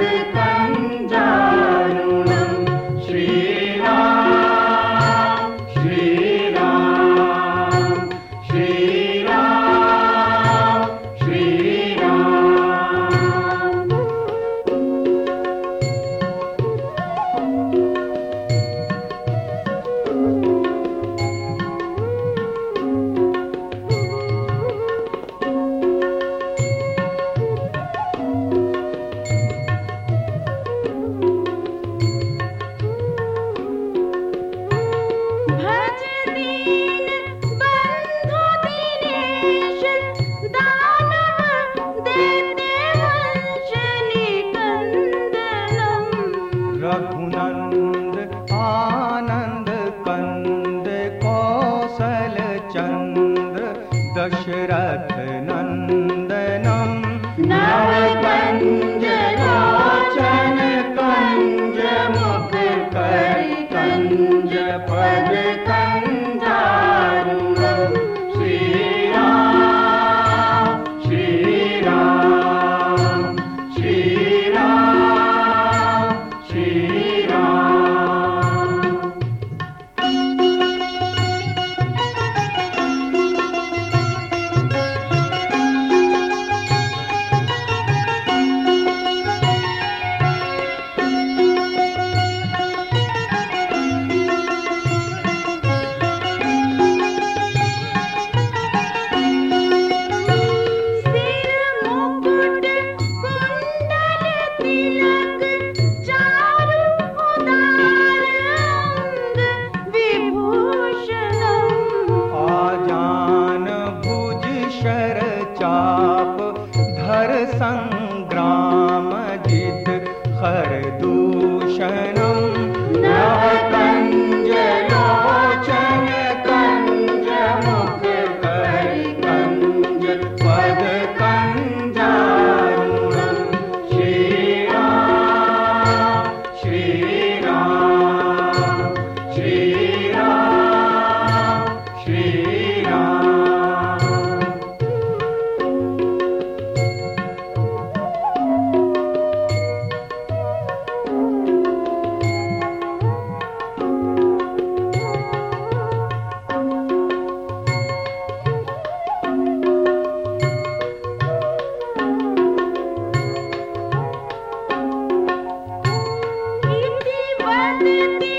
कञ्जारुणं श्रीराम श्रीराम श्रीराम श्रीराम। भज दीन बंधु दीनेश दानव देते वंश निकंदनम। रघुनंद आनंद कंद कौशल चंद्र दशरथ नंदनम। नव कंज लोचन कंज मुख कर कंज पद कंजारुणम श्रीराम श्रीराम श्रीराम श्रीराम। सिर मुकुट कुंडल तिलक चारु उदार अंग विभूषणम। आजान भुज शर चाप धर संग्राम जित खर दूषणम। नव कंज लोचन कंज मुख कर कंज पद कंजारुणम श्रीराम श्रीराम श्रीराम श्रीराम। इति वदति